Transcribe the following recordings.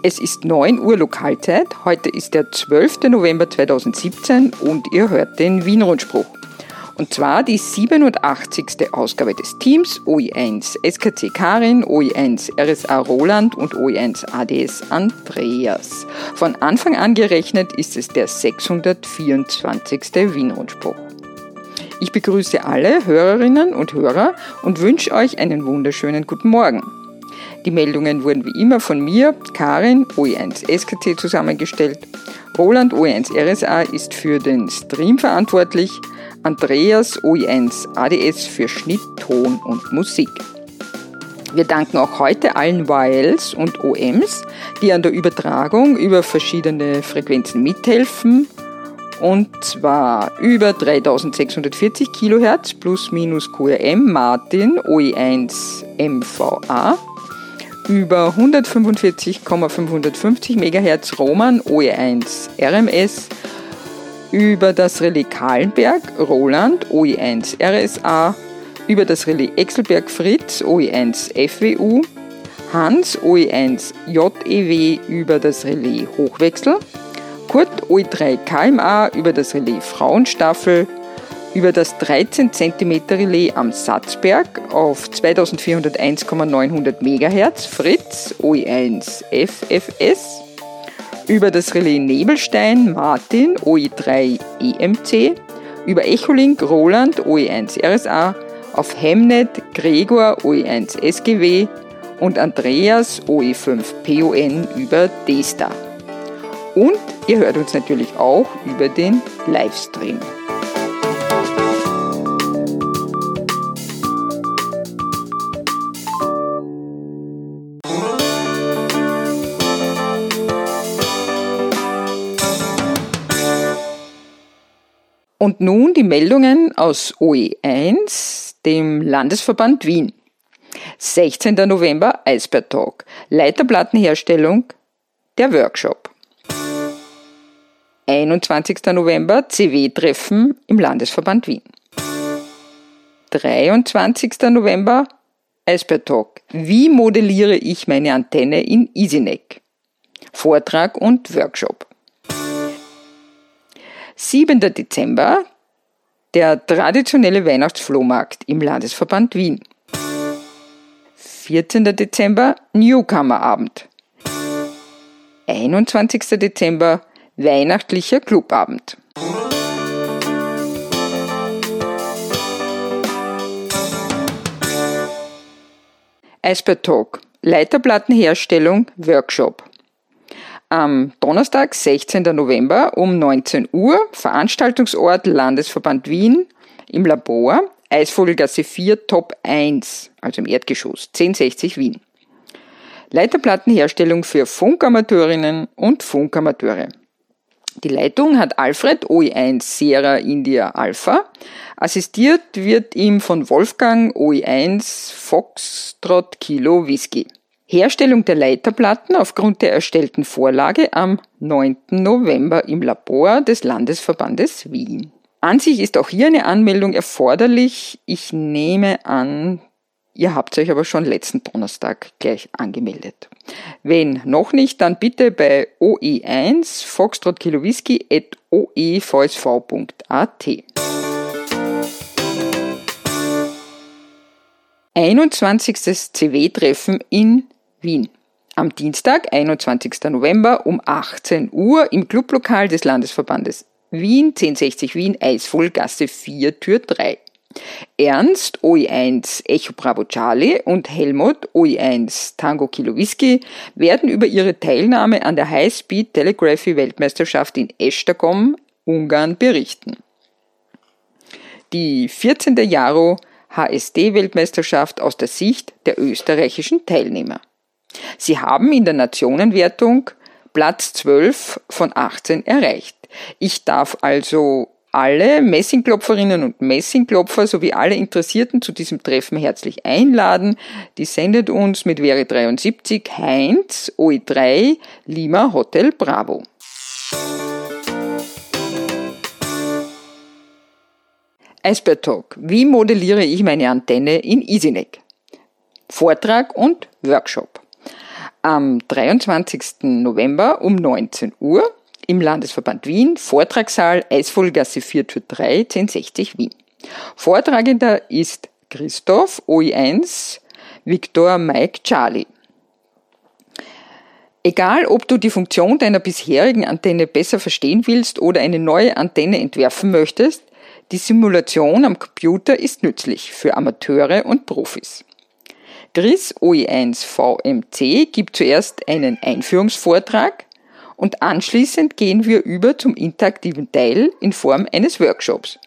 Es ist 9 Uhr Lokalzeit, heute ist der 12. November 2017 und ihr hört den Wien-Rundspruch. Und zwar die 87. Ausgabe des Teams OE1 SKC Karin, OE1 RSA Roland und OE1 ADS Andreas. Von Anfang an gerechnet ist es der 624. Wien-Rundspruch. Ich begrüße alle Hörerinnen und Hörer und wünsche euch einen wunderschönen guten Morgen. Die Meldungen wurden wie immer von mir, Karin, OE1 SKC zusammengestellt. Roland, OE1 RSA, ist für den Stream verantwortlich. Andreas, OE1 ADS, für Schnitt, Ton und Musik. Wir danken auch heute allen YLs und OMs, die an der Übertragung über verschiedene Frequenzen mithelfen. Und zwar über 3640 kHz plus minus QRM Martin, OE1 MVA. Über 145,550 MHz Roman, OE1 RMS, über das Relais Kahlenberg Roland, OE1 RSA, über das Relais Exelberg Fritz, OE1 FWU, Hans, OE1 JEW, über das Relais Hochwechsel, Kurt, OE3 KMA, über das Relais Frauenstaffel, über das 13 cm Relais am Satzberg auf 2401,900 MHz Fritz, OE1 FFS, über das Relais Nebelstein Martin, OE3 EMC, über Echolink Roland, OE1 RSA, auf Hemnet Gregor, OE1 SGW und Andreas, OE5 PON, über D-Star. Und ihr hört uns natürlich auch über den Livestream. Und nun die Meldungen aus OE1, dem Landesverband Wien. 16. November Eisbär-Talk, Leiterplattenherstellung, der Workshop. 21. November CW-Treffen im Landesverband Wien. 23. November Eisbär-Talk, wie modelliere ich meine Antenne in EasyNEC? Vortrag und Workshop. 7. Dezember, der traditionelle Weihnachtsflohmarkt im Landesverband Wien. 14. Dezember, Newcomer-Abend. 21. Dezember, weihnachtlicher Clubabend. Eisbär-Talk, Leiterplattenherstellung, Workshop. Am Donnerstag, 16. November um 19 Uhr, Veranstaltungsort Landesverband Wien im Labor, Eisvogelgasse 4, Top 1, also im Erdgeschoss, 1060 Wien. Leiterplattenherstellung für Funkamateurinnen und Funkamateure. Die Leitung hat Alfred, OE1 Sierra India Alpha. Assistiert wird ihm von Wolfgang, OE1 Foxtrot Kilo Whisky. Herstellung der Leiterplatten aufgrund der erstellten Vorlage am 9. November im Labor des Landesverbandes Wien. An sich ist auch hier eine Anmeldung erforderlich. Ich nehme an, ihr habt euch aber schon letzten Donnerstag gleich angemeldet. Wenn noch nicht, dann bitte bei OE1 Foxtrot Kilo Whisky @oevsv.at. 21. CW-Treffen in Wien. Am Dienstag, 21. November um 18 Uhr im Clublokal des Landesverbandes Wien, 1060 Wien, Eisvogelgasse 4, Tür 3. Ernst, OE1 Echo Bravo Charlie und Helmut, OE1 Tango Kilo Whisky, werden über ihre Teilnahme an der High-Speed Telegraphy Weltmeisterschaft in Esztergom, Ungarn, berichten. Die 14. Jaro HSD-Weltmeisterschaft aus der Sicht der österreichischen Teilnehmer. Sie haben in der Nationenwertung Platz 12 von 18 erreicht. Ich darf also alle Messingklopferinnen und Messingklopfer sowie alle Interessierten zu diesem Treffen herzlich einladen. Die sendet uns mit Veri 73 Heinz, OE3 Lima Hotel Bravo. Eisbär-Talk, wie modelliere ich meine Antenne in EasyNEC? Vortrag und Workshop. Am 23. November um 19 Uhr im Landesverband Wien, Vortragssaal Eisvogelgasse 4-3, 1060 Wien. Vortragender ist Christoph, OI1, Victor, Mike, Charlie. Egal, ob du die Funktion deiner bisherigen Antenne besser verstehen willst oder eine neue Antenne entwerfen möchtest, die Simulation am Computer ist nützlich für Amateure und Profis. Chris, OI1 VMC, gibt zuerst einen Einführungsvortrag und anschließend gehen wir über zum interaktiven Teil in Form eines Workshops.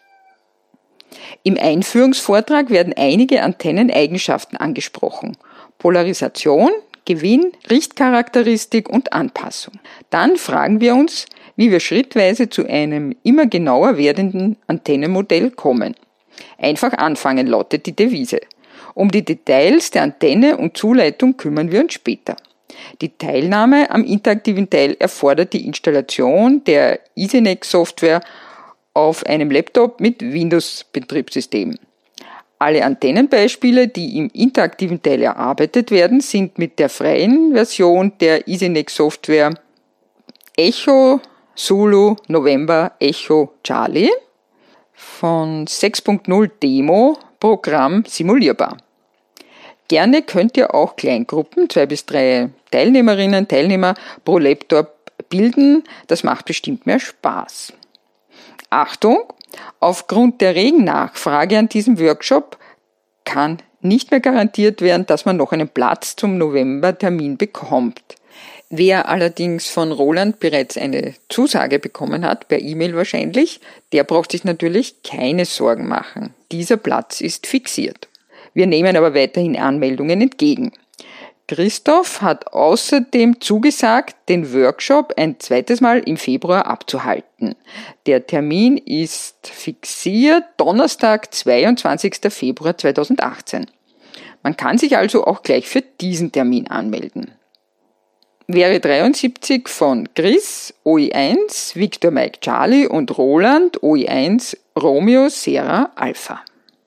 Im Einführungsvortrag werden einige Antenneneigenschaften angesprochen: Polarisation, Gewinn, Richtcharakteristik und Anpassung. Dann fragen wir uns, wie wir schrittweise zu einem immer genauer werdenden Antennenmodell kommen. Einfach anfangen lautet die Devise. Um die Details der Antenne und Zuleitung kümmern wir uns später. Die Teilnahme am interaktiven Teil erfordert die Installation der Isenec-Software auf einem Laptop mit Windows-Betriebssystem. Alle Antennenbeispiele, die im interaktiven Teil erarbeitet werden, sind mit der freien Version der Isenec-Software Echo Zulu November Echo Charlie von 6.0 Demo Programm simulierbar. Gerne könnt ihr auch Kleingruppen, 2 bis 3 Teilnehmerinnen, Teilnehmer pro Laptop bilden. Das macht bestimmt mehr Spaß. Achtung! Aufgrund der regen Nachfrage an diesem Workshop kann nicht mehr garantiert werden, dass man noch einen Platz zum Novembertermin bekommt. Wer allerdings von Roland bereits eine Zusage bekommen hat, per E-Mail wahrscheinlich, der braucht sich natürlich keine Sorgen machen. Dieser Platz ist fixiert. Wir nehmen aber weiterhin Anmeldungen entgegen. Christoph hat außerdem zugesagt, den Workshop ein zweites Mal im Februar abzuhalten. Der Termin ist fixiert, Donnerstag, 22. Februar 2018. Man kann sich also auch gleich für diesen Termin anmelden. Wäre 73 von Chris, OI1, Victor, Mike, Charlie und Roland, OI1, Romeo, Sierra, Alpha.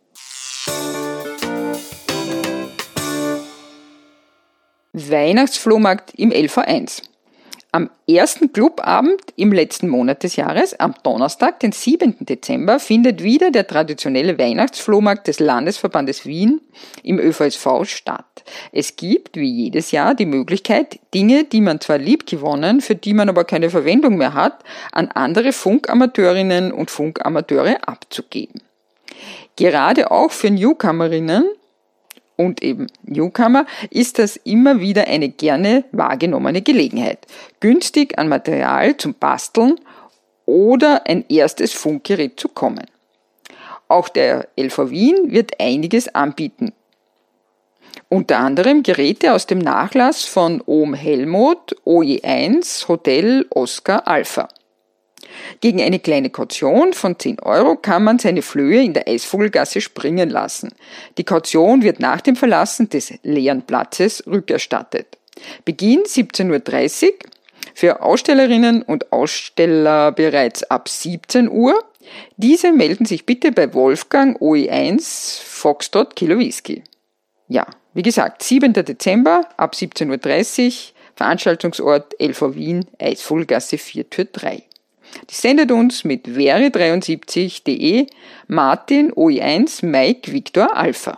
Weihnachtsflohmarkt im LV1. Am ersten Clubabend im letzten Monat des Jahres, am Donnerstag, den 7. Dezember, findet wieder der traditionelle Weihnachtsflohmarkt des Landesverbandes Wien im ÖVSV statt. Es gibt, wie jedes Jahr, die Möglichkeit, Dinge, die man zwar liebgewonnen, für die man aber keine Verwendung mehr hat, an andere Funkamateurinnen und Funkamateure abzugeben. Gerade auch für Newcomerinnen und eben Newcomer ist das immer wieder eine gerne wahrgenommene Gelegenheit, günstig an Material zum Basteln oder ein erstes Funkgerät zu kommen. Auch der LV Wien wird einiges anbieten. Unter anderem Geräte aus dem Nachlass von Ohm Helmut, OE1, Hotel Oscar Alpha. Gegen eine kleine Kaution von 10 € kann man seine Flöhe in der Eisvogelgasse springen lassen. Die Kaution wird nach dem Verlassen des leeren Platzes rückerstattet. Beginn 17.30 Uhr, für Ausstellerinnen und Aussteller bereits ab 17 Uhr. Diese melden sich bitte bei Wolfgang OE1 Foxtrot Kilo Whisky. Ja, wie gesagt, 7. Dezember ab 17.30 Uhr, Veranstaltungsort LV Wien, Eisvogelgasse 4-3. Die sendet uns mit vere73.de Martin OI1 Mike Victor Alpha.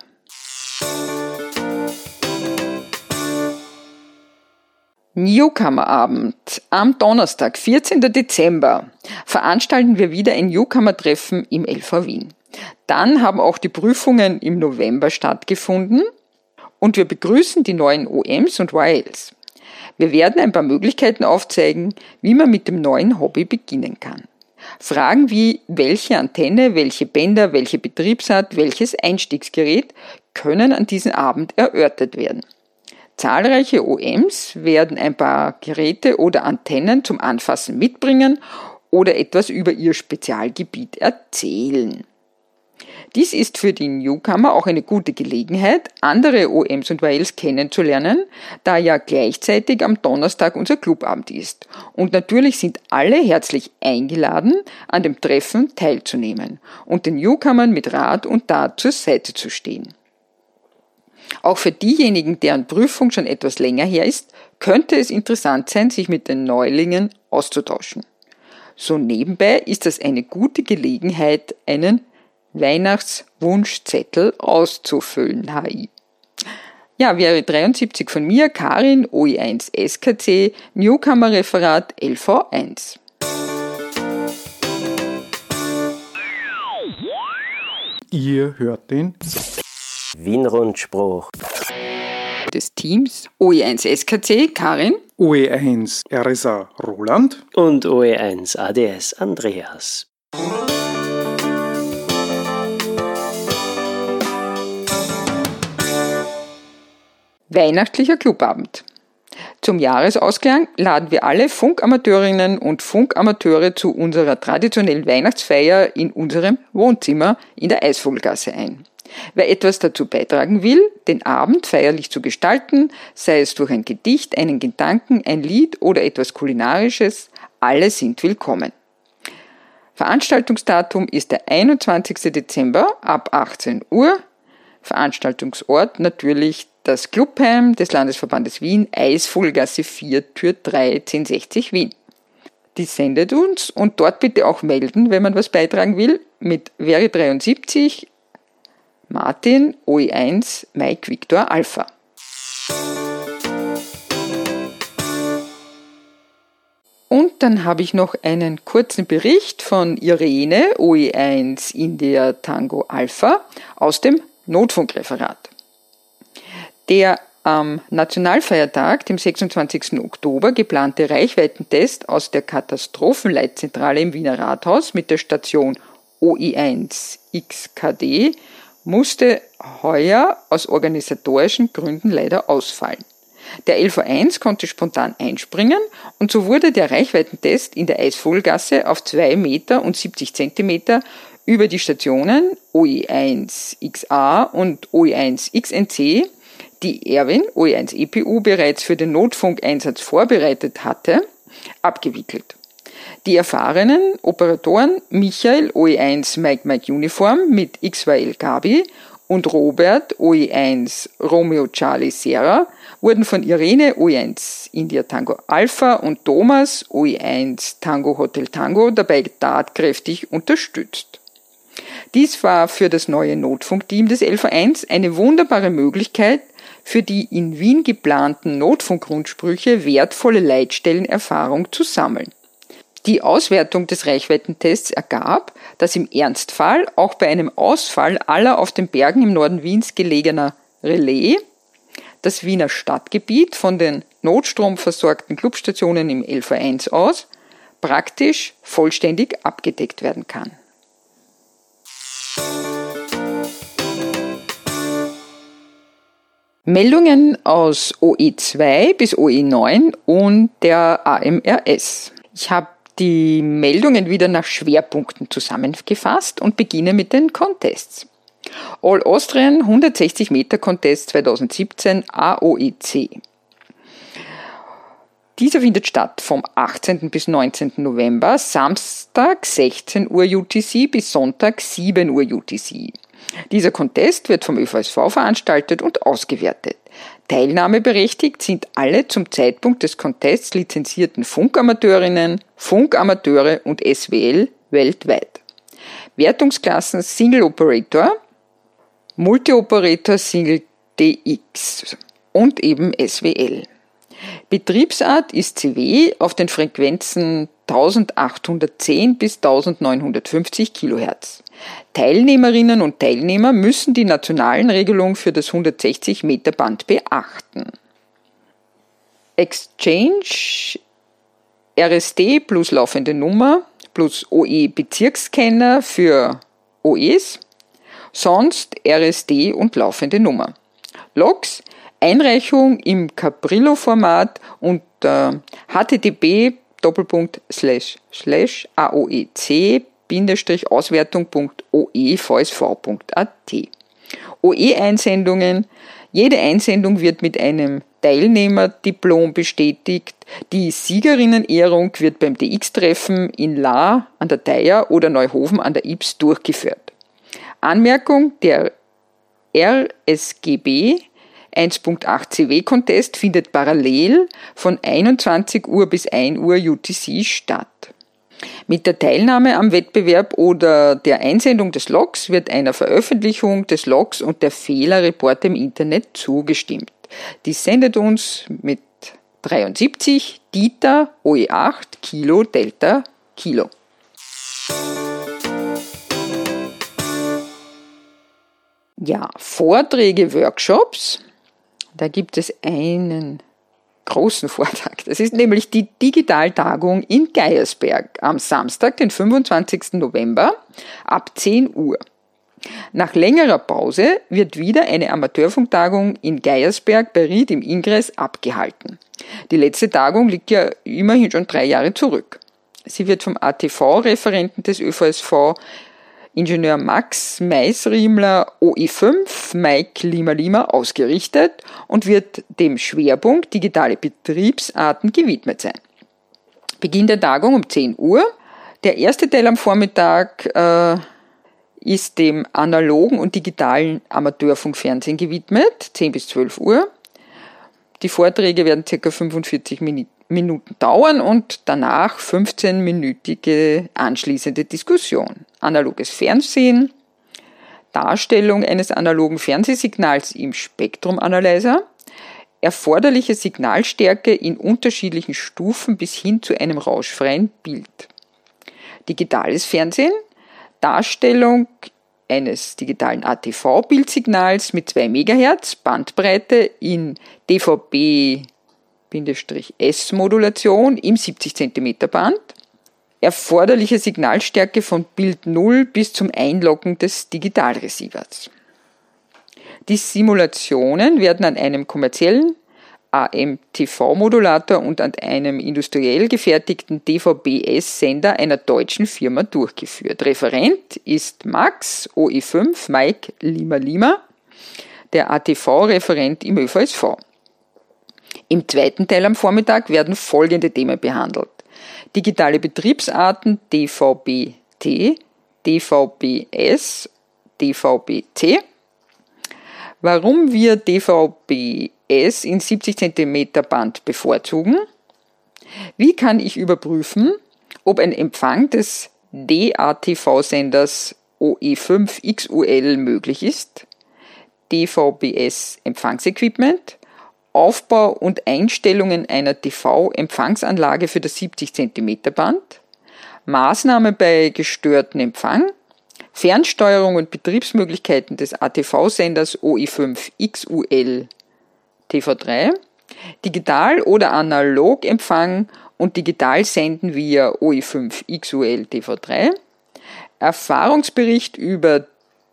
Newcomer-Abend. Am Donnerstag, 14. Dezember, veranstalten wir wieder ein Newcomer-Treffen im LV Wien. Dann haben auch die Prüfungen im November stattgefunden und wir begrüßen die neuen OMs und YLs. Wir werden ein paar Möglichkeiten aufzeigen, wie man mit dem neuen Hobby beginnen kann. Fragen wie, welche Antenne, welche Bänder, welche Betriebsart, welches Einstiegsgerät können an diesem Abend erörtert werden. Zahlreiche OMs werden ein paar Geräte oder Antennen zum Anfassen mitbringen oder etwas über ihr Spezialgebiet erzählen. Dies ist für die Newcomer auch eine gute Gelegenheit, andere OMs und YLs kennenzulernen, da ja gleichzeitig am Donnerstag unser Clubabend ist. Und natürlich sind alle herzlich eingeladen, an dem Treffen teilzunehmen und den Newcomern mit Rat und Tat zur Seite zu stehen. Auch für diejenigen, deren Prüfung schon etwas länger her ist, könnte es interessant sein, sich mit den Neulingen auszutauschen. So nebenbei ist das eine gute Gelegenheit, einen Weihnachtswunschzettel auszufüllen. HI. Ja, wäre 73 von mir, Karin, OE1 SKC, Newcomer-Referat LV1. Ihr hört den Wienrundspruch des Teams OE1 SKC, Karin, OE1 RSA Roland und OE1 ADS Andreas. Weihnachtlicher Clubabend. Zum Jahresausklang laden wir alle Funkamateurinnen und Funkamateure zu unserer traditionellen Weihnachtsfeier in unserem Wohnzimmer in der Eisvogelgasse ein. Wer etwas dazu beitragen will, den Abend feierlich zu gestalten, sei es durch ein Gedicht, einen Gedanken, ein Lied oder etwas Kulinarisches, alle sind willkommen. Veranstaltungsdatum ist der 21. Dezember ab 18 Uhr. Veranstaltungsort natürlich das Clubheim des Landesverbandes Wien, Eisvogelgasse 4, Tür 3, 1060 Wien. Die sendet uns und dort bitte auch melden, wenn man was beitragen will, mit Veri73 Martin OE1 Mike Victor Alpha. Und dann habe ich noch einen kurzen Bericht von Irene OE1 India Tango Alpha aus dem Notfunkreferat. Der am Nationalfeiertag, dem 26. Oktober, geplante Reichweitentest aus der Katastrophenleitzentrale im Wiener Rathaus mit der Station OE1 XKD musste heuer aus organisatorischen Gründen leider ausfallen. Der LV1 konnte spontan einspringen und so wurde der Reichweitentest in der Eisvogelgasse auf 2 Meter und 70 Zentimeter über die Stationen OE1 XA und OE1 XNC, die Erwin OE1 EPU bereits für den Notfunkeinsatz vorbereitet hatte, abgewickelt. Die erfahrenen Operatoren Michael OE1 Mike Uniform mit XYL Gabi und Robert OE1 Romeo Charlie Sierra wurden von Irene OE1 India Tango Alpha und Thomas OE1 Tango Hotel Tango dabei tatkräftig unterstützt. Dies war für das neue Notfunkteam des LV1 eine wunderbare Möglichkeit, für die in Wien geplanten Notfunkgrundsprüche wertvolle Leitstellenerfahrung zu sammeln. Die Auswertung des Reichweitentests ergab, dass im Ernstfall auch bei einem Ausfall aller auf den Bergen im Norden Wiens gelegener Relais das Wiener Stadtgebiet von den notstromversorgten Clubstationen im LV1 aus praktisch vollständig abgedeckt werden kann. Meldungen aus OE2 bis OE9 und der AMRS. Ich habe die Meldungen wieder nach Schwerpunkten zusammengefasst und beginne mit den Contests. All Austrian 160 Meter Contest 2017 AOEC. Dieser findet statt vom 18. bis 19. November, Samstag 16 Uhr UTC bis Sonntag 7 Uhr UTC. Dieser Contest wird vom ÖVSV veranstaltet und ausgewertet. Teilnahmeberechtigt sind alle zum Zeitpunkt des Contests lizenzierten Funkamateurinnen, Funkamateure und SWL weltweit. Wertungsklassen Single Operator, Multi-Operator Single DX und eben SWL. Betriebsart ist CW auf den Frequenzen 1810 bis 1950 kHz. Teilnehmerinnen und Teilnehmer müssen die nationalen Regelungen für das 160 Meter Band beachten. Exchange, RSD plus laufende Nummer plus OE Bezirksscanner für OEs, sonst RSD und laufende Nummer. Logs, Einreichung im Cabrillo-Format unter http://aoec-auswertung.oevsv.at. OE-Einsendungen. Jede Einsendung wird mit einem Teilnehmerdiplom bestätigt. Die Siegerinnenehrung wird beim DX-Treffen in Lahr an der Theier oder Neuhofen an der Ybbs durchgeführt. Anmerkung: Der RSGB 1.8 CW-Contest findet parallel von 21 Uhr bis 1 Uhr UTC statt. Mit der Teilnahme am Wettbewerb oder der Einsendung des Logs wird einer Veröffentlichung des Logs und der Fehlerreporte im Internet zugestimmt. Dies sendet uns mit 73 Dieter OE8 Kilo Delta Kilo. Ja, Vorträge, Workshops. Da gibt es einen großen Vortrag. Das ist nämlich die Digitaltagung in Geiersberg am Samstag, den 25. November ab 10 Uhr. Nach längerer Pause wird wieder eine Amateurfunktagung in Geiersberg bei Ried im Ingress abgehalten. Die letzte Tagung liegt ja immerhin schon 3 Jahre zurück. Sie wird vom ATV-Referenten des ÖVSV, Ingenieur Max Meisriemler OE5 Mike Lima ausgerichtet und wird dem Schwerpunkt digitale Betriebsarten gewidmet sein. Beginn der Tagung um 10 Uhr. Der erste Teil am Vormittag ist dem analogen und digitalen Amateurfunkfernsehen gewidmet, 10 bis 12 Uhr. Die Vorträge werden ca. 45 Minuten dauern und danach 15-minütige anschließende Diskussion. Analoges Fernsehen, Darstellung eines analogen Fernsehsignals im Spektrumanalyzer, erforderliche Signalstärke in unterschiedlichen Stufen bis hin zu einem rauschfreien Bild. Digitales Fernsehen, Darstellung eines digitalen ATV-Bildsignals mit 2 MHz Bandbreite in DVB-S-Modulation im 70 cm Band, erforderliche Signalstärke von Bild 0 bis zum Einloggen des Digitalreceivers. Die Simulationen werden an einem kommerziellen AM-TV-Modulator und an einem industriell gefertigten DVB-S-Sender einer deutschen Firma durchgeführt. Referent ist Max OE5 Mike Lima, der ATV-Referent im ÖVSV. Im zweiten Teil am Vormittag werden folgende Themen behandelt: digitale Betriebsarten DVB-T, DVB-S, DVB-T, warum wir DVB-S in 70 cm Band bevorzugen, wie kann ich überprüfen, ob ein Empfang des DATV-Senders OE5XUL möglich ist, DVB-S-Empfangsequipment, Aufbau und Einstellungen einer TV-Empfangsanlage für das 70 cm Band, Maßnahme bei gestörtem Empfang, Fernsteuerung und Betriebsmöglichkeiten des ATV-Senders OE5XUL TV3, Digital- oder Analogempfang und Digitalsenden via OE5XUL TV3, Erfahrungsbericht über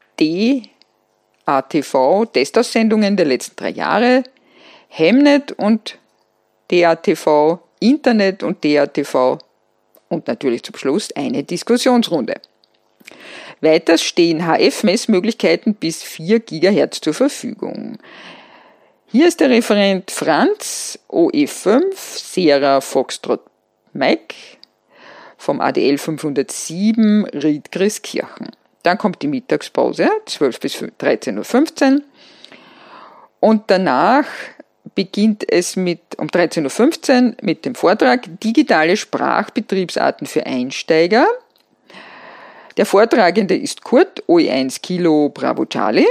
DATV-Testaussendungen der letzten 3 Jahre, Hemnet und DATV, Internet und DATV und natürlich zum Schluss eine Diskussionsrunde. Weiters stehen HF-Messmöglichkeiten bis 4 GHz zur Verfügung. Hier ist der Referent Franz OE5 Sierra Foxtrot Mike vom ADL 507 Ried Grieskirchen. Dann kommt die Mittagspause, 12 bis 13.15 Uhr. Und danach beginnt es um 13.15 Uhr mit dem Vortrag Digitale Sprachbetriebsarten für Einsteiger. Der Vortragende ist Kurt, OE1 Kilo Bravo Charlie.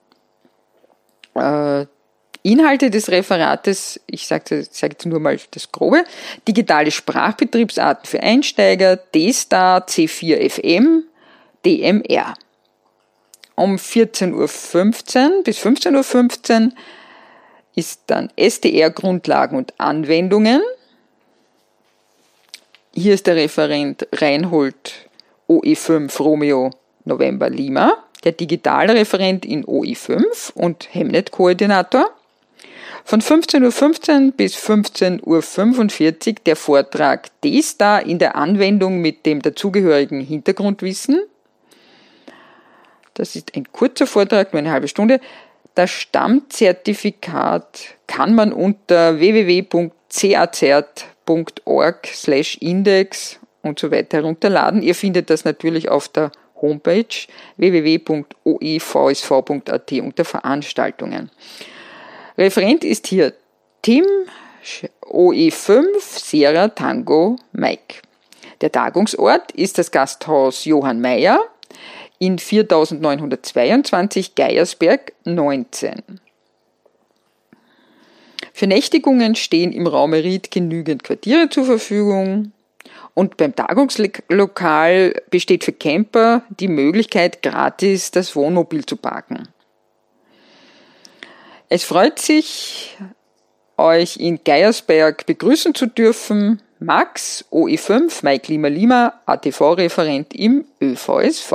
Inhalte des Referates, ich sage jetzt nur mal das Grobe: digitale Sprachbetriebsarten für Einsteiger, D-Star, C4FM, DMR. Um 14.15 Uhr bis 15.15 Uhr ist dann SDR-Grundlagen und Anwendungen. Hier ist der Referent Reinhold OE5 Romeo November Lima, der Digitalreferent in OE5 und Hemnet-Koordinator. Von 15.15 Uhr bis 15.45 Uhr der Vortrag D-Star in der Anwendung mit dem dazugehörigen Hintergrundwissen. Das ist ein kurzer Vortrag, nur eine halbe Stunde. Das Stammzertifikat kann man unter www.cazert.org/index und so weiter herunterladen. Ihr findet das natürlich auf der Homepage www.oevsv.at unter Veranstaltungen. Referent ist hier Tim OE5 Sierra Tango Mike. Der Tagungsort ist das Gasthaus Johann Mayer in 4922 Geiersberg 19. Für Nächtigungen stehen im Raum Ried genügend Quartiere zur Verfügung und beim Tagungslokal besteht für Camper die Möglichkeit, gratis das Wohnmobil zu parken. Es freut sich, euch in Geiersberg begrüßen zu dürfen. Max, OE5, Mike Lima Lima, ATV-Referent im ÖVSV.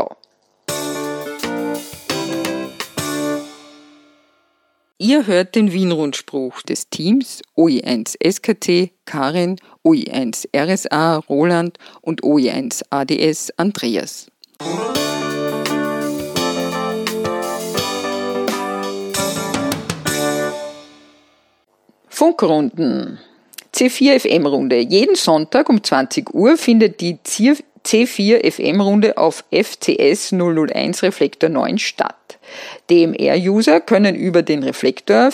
Ihr hört den Wien-Rundspruch des Teams OE1 SKT, Karin, OE1 RSA, Roland und OE1 ADS, Andreas. Funkrunden. C4 FM-Runde. Jeden Sonntag um 20 Uhr findet die C4 FM-Runde auf FCS 001 Reflektor 9 statt. DMR-User können über den Reflektor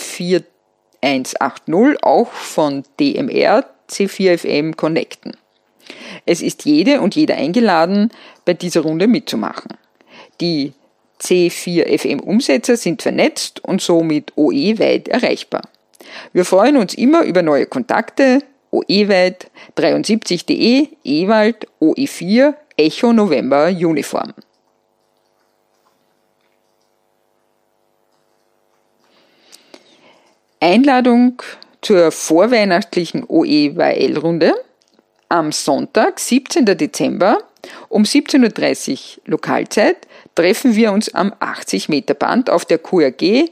4180 auch von DMR C4 FM connecten. Es ist jede und jeder eingeladen, bei dieser Runde mitzumachen. Die C4 FM-Umsetzer sind vernetzt und somit OE-weit erreichbar. Wir freuen uns immer über neue Kontakte, OE-weit, 73.de, Ewald, OE4, Echo November Uniform. Einladung zur vorweihnachtlichen OE-WL-Runde am Sonntag, 17. Dezember um 17.30 Uhr Lokalzeit treffen wir uns am 80-Meter-Band auf der QRG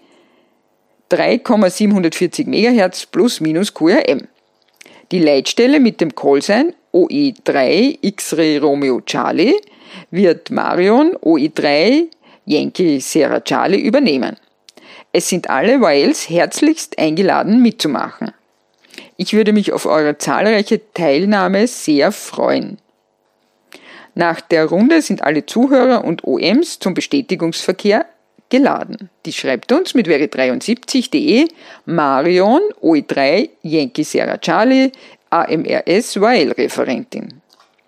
3,740 MHz plus minus QRM. Die Leitstelle mit dem Callsign OE3 X-Ray Romeo Charlie wird Marion OE3 Yankee Sierra Charlie übernehmen. Es sind alle YLs herzlichst eingeladen mitzumachen. Ich würde mich auf eure zahlreiche Teilnahme sehr freuen. Nach der Runde sind alle Zuhörer und OMs zum Bestätigungsverkehr geladen. Die schreibt uns mit veri73.de Marion OE3 Yankee Sierra Charlie AMRS YL-Referentin.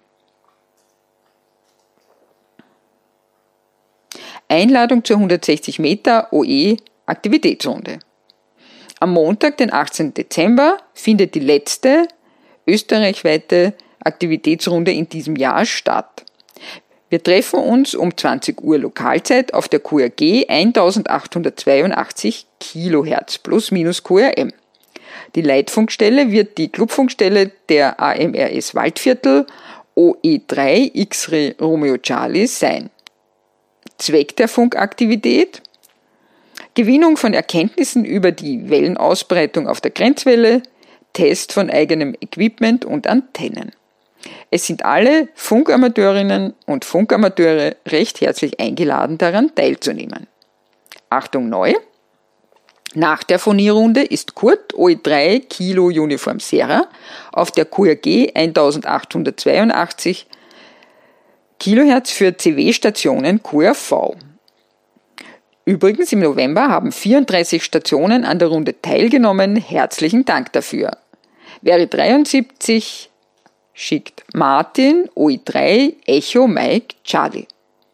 Einladung zur 160 Meter OE Aktivitätsrunde. Am Montag, den 18. Dezember, findet die letzte österreichweite Aktivitätsrunde in diesem Jahr statt. Wir treffen uns um 20 Uhr Lokalzeit auf der QRG 1882 kHz plus minus QRM. Die Leitfunkstelle wird die Clubfunkstelle der AMRS Waldviertel OE3 X-Ray Romeo Charlie sein. Zweck der Funkaktivität: Gewinnung von Erkenntnissen über die Wellenausbreitung auf der Grenzwelle, Test von eigenem Equipment und Antennen. Es sind alle Funkamateurinnen und Funkamateure recht herzlich eingeladen, daran teilzunehmen. Achtung neu! Nach der Phonierstunde ist Kurt OE3 Kilo Uniform Sierra auf der QRG 1882 kHz für CW-Stationen QRV. Übrigens im November haben 34 Stationen an der Runde teilgenommen. Herzlichen Dank dafür. Veri73 schickt Martin OE3 Echo Mike Charlie.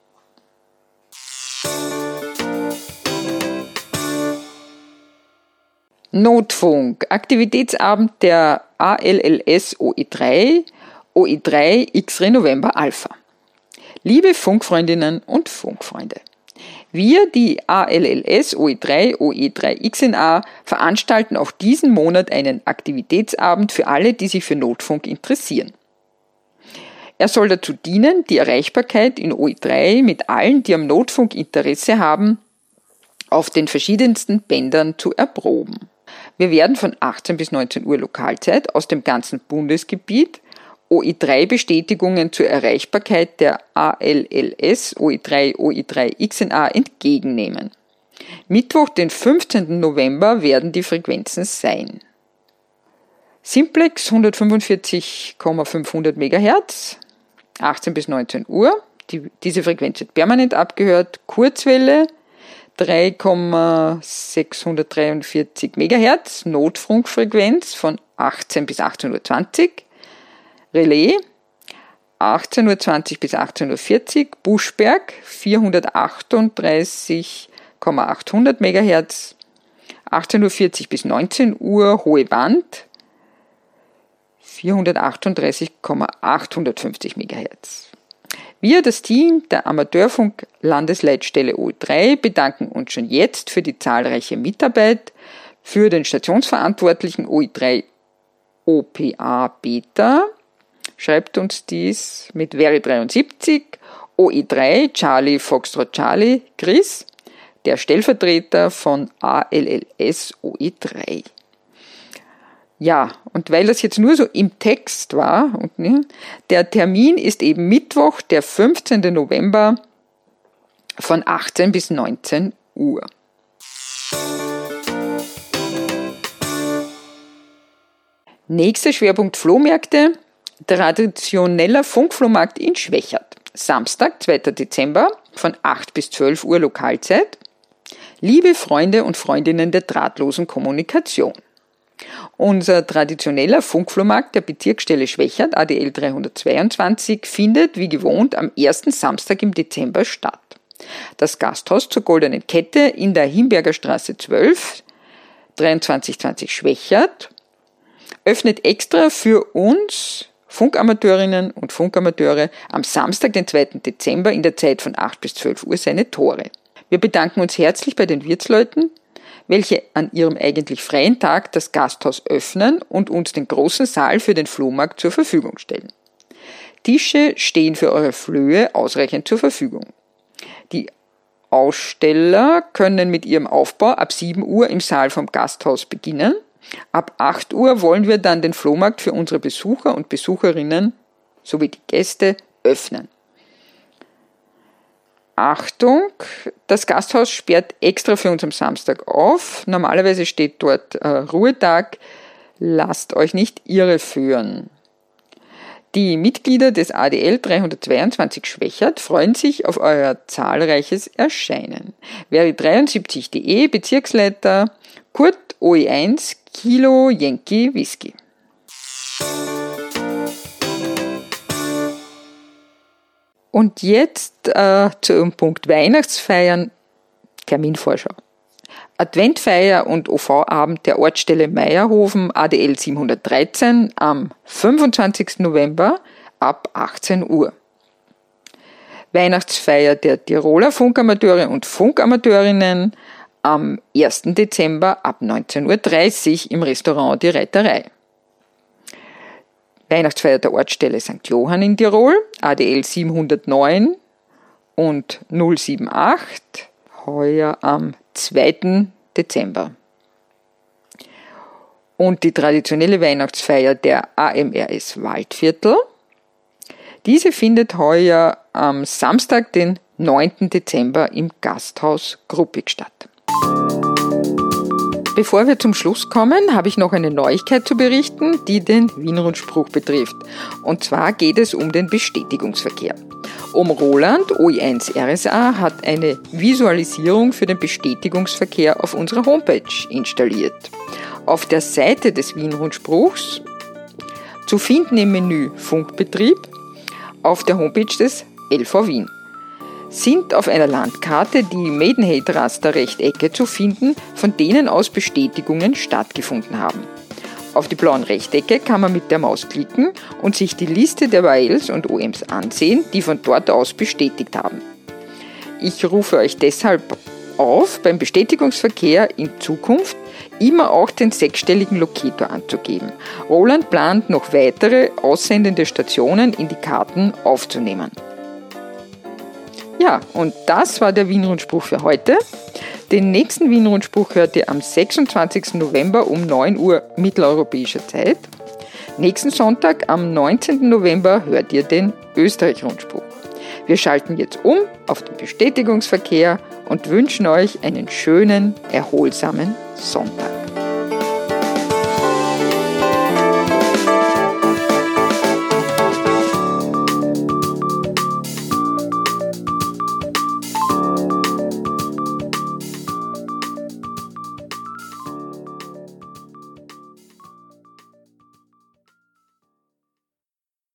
Notfunk, Aktivitätsabend der ALLS OE3 X-Ray November Alpha. Liebe Funkfreundinnen und Funkfreunde, wir, die ALLS OE3 XNA, veranstalten auch diesen Monat einen Aktivitätsabend für alle, die sich für Notfunk interessieren. Er soll dazu dienen, die Erreichbarkeit in OE3 mit allen, die am Notfunk Interesse haben, auf den verschiedensten Bändern zu erproben. Wir werden von 18 bis 19 Uhr Lokalzeit aus dem ganzen Bundesgebiet OE3-Bestätigungen zur Erreichbarkeit der ALLS OE3 XNA entgegennehmen. Mittwoch, den 15. November, werden die Frequenzen sein: Simplex 145,500 MHz, 18 bis 19 Uhr, diese Frequenz wird permanent abgehört. Kurzwelle 3,643 MHz, Notfunkfrequenz von 18 bis 18.20 Uhr, Relais 18.20 bis 18.40 Uhr, Buschberg 438,800 MHz, 18.40 bis 19 Uhr, Hohe Wand 438,850 MHz. Wir, das Team der Amateurfunk-Landesleitstelle OE3, bedanken uns schon jetzt für die zahlreiche Mitarbeit, für den Stationsverantwortlichen OE3 OPA Beta, schreibt uns dies mit Veri73, OE3 Charlie Foxtrot Charlie Chris, der Stellvertreter von ALLS OE3. Ja, und weil das jetzt nur so im Text war, der Termin ist eben Mittwoch, der 15. November von 18 bis 19 Uhr. Nächster Schwerpunkt Flohmärkte, traditioneller Funkflohmarkt in Schwechat. Samstag, 2. Dezember von 8 bis 12 Uhr Lokalzeit. Liebe Freunde und Freundinnen der drahtlosen Kommunikation. Unser traditioneller Funkflohmarkt der Bezirksstelle Schwechat, ADL 322, findet wie gewohnt am ersten Samstag im Dezember statt. Das Gasthaus zur Goldenen Kette in der Himberger Straße 12, 2320 Schwechat, öffnet extra für uns Funkamateurinnen und Funkamateure am Samstag, den 2. Dezember in der Zeit von 8 bis 12 Uhr seine Tore. Wir bedanken uns herzlich bei den Wirtsleuten, welche an ihrem eigentlich freien Tag das Gasthaus öffnen und uns den großen Saal für den Flohmarkt zur Verfügung stellen. Tische stehen für eure Flöhe ausreichend zur Verfügung. Die Aussteller können mit ihrem Aufbau ab 7 Uhr im Saal vom Gasthaus beginnen. Ab 8 Uhr wollen wir dann den Flohmarkt für unsere Besucher und Besucherinnen sowie die Gäste öffnen. Achtung, das Gasthaus sperrt extra für uns am Samstag auf. Normalerweise steht dort Ruhetag. Lasst euch nicht irreführen. Die Mitglieder des ADL 322 Schwechat freuen sich auf euer zahlreiches Erscheinen. Veri73.de, Bezirksleiter Kurt OE1 Kilo Yankee Whisky. Und jetzt zum Punkt Weihnachtsfeiern, Terminvorschau. Adventfeier und OV-Abend der Ortsstelle Meierhofen ADL 713 am 25. November ab 18 Uhr. Weihnachtsfeier der Tiroler Funkamateure und Funkamateurinnen am 1. Dezember ab 19.30 Uhr im Restaurant Die Reiterei. Weihnachtsfeier der Ortsstelle St. Johann in Tirol, ADL 709 und 078, heuer am 2. Dezember. Und die traditionelle Weihnachtsfeier der AMRS Waldviertel, diese findet heuer am Samstag, den 9. Dezember im Gasthaus Gruppig statt. Bevor wir zum Schluss kommen, habe ich noch eine Neuigkeit zu berichten, die den Wien-Rundspruch betrifft. Und zwar geht es um den Bestätigungsverkehr. Roland, OE1 RSA, hat eine Visualisierung für den Bestätigungsverkehr auf unserer Homepage installiert. Auf der Seite des Wien-Rundspruchs, zu finden im Menü Funkbetrieb, auf der Homepage des LV Wien, sind auf einer Landkarte die Maidenhead-Raster-Rechtecke zu finden, von denen aus Bestätigungen stattgefunden haben. Auf die blauen Rechtecke kann man mit der Maus klicken und sich die Liste der YLs und OMs ansehen, die von dort aus bestätigt haben. Ich rufe euch deshalb auf, beim Bestätigungsverkehr in Zukunft immer auch den 6-stelligen Locator anzugeben. Roland plant noch weitere aussendende Stationen in die Karten aufzunehmen. Ja, und das war der Wien-Rundspruch für heute. Den nächsten Wien-Rundspruch hört ihr am 26. November um 9 Uhr mitteleuropäischer Zeit. Nächsten Sonntag, am 19. November, hört ihr den Österreich-Rundspruch. Wir schalten jetzt um auf den Bestätigungsverkehr und wünschen euch einen schönen, erholsamen Sonntag.